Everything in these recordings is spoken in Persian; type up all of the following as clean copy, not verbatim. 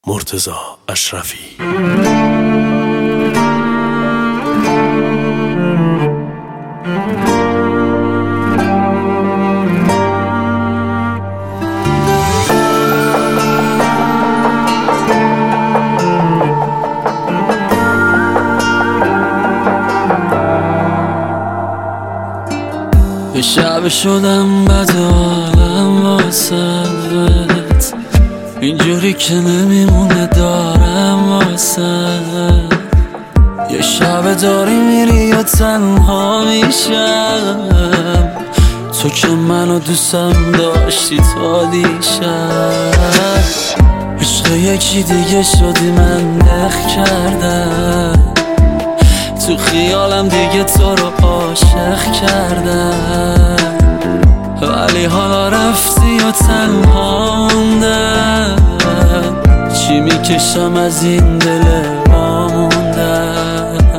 مرتضی اشرفی. یه شب شدم بد حالم واسد، اینجوری که نمیمونه دارم واسد. یه شب داری میری و تنها میشم، تو که منو دوستم داشتی تا دیشب. عشق یکی دیگه شدی من نخ کردم، تو خیالم دیگه تو رو عاشق کردم، ولی حالا رفتی و تنها موندم. چی میکشم از این دل ماندم؟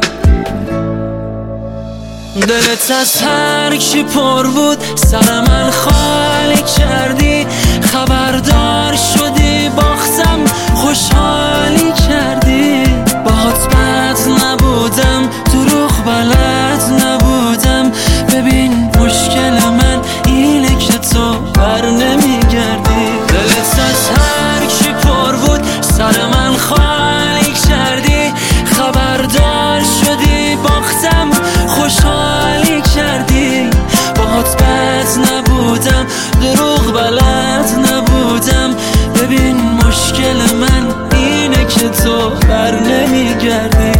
دلت از هر کی پر بود سر من خالی کردی، خبردار شدی باختم خوشحالی کردی. باهات بد نبودم دروغ بلد نبودم، ببین مشکل من اینه که تو بر نمیگردی. دلت از هر کی پر بود سر من خالی کردی، خبردار شدی باختم خوشحالی کردی. باهات بد نبودم دروغ بلد نبودم، ببین مشکل من اینه که تو بر نمیگردی.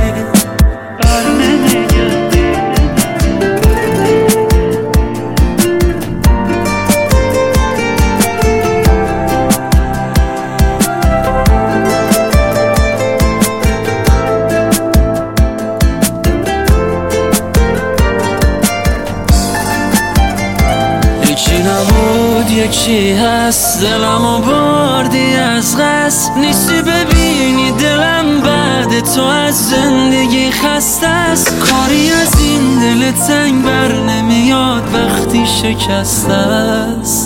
یکی نبود یکی هست، دلمو بردی از قصد. نیستی ببینی دلم بعد تو از زندگی خسته است. کاری از این دل تنگ بر نمیاد وقتی شکسته است.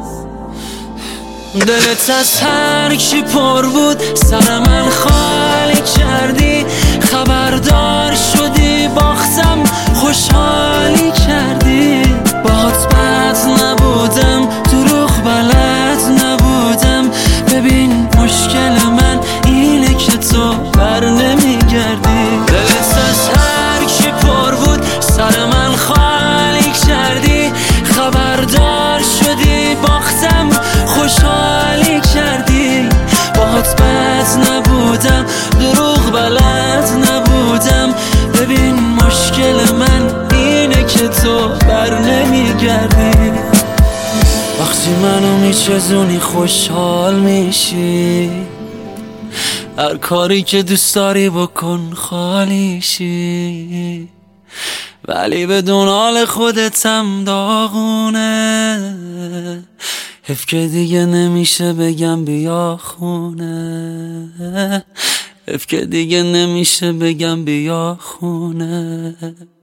دلت از هر کی پر بود سر من خالی کردی، خبردار شدی باختم خوشحالی کردی. باهات بد نبودم دروغ بلد نبودم، ببین مشکل من اینه که تو بر نمیگردی. دلت از هر کی پر بود سر من خالی کردی، خبردار شدی باختم خوشحالی کردی. باهات بد نبودم دروغ بلد نبودم، ببین مشکل من اینه که تو بر نمیگردی. وقتی منو میچزونی خوشحال میشی، هر کاری که دوست داری بکن خالیشی، ولی بدون حال خودتم داغونه. حیف که دیگه نمیشه بگم بیا خونه، حیف که دیگه نمیشه بگم بیا خونه.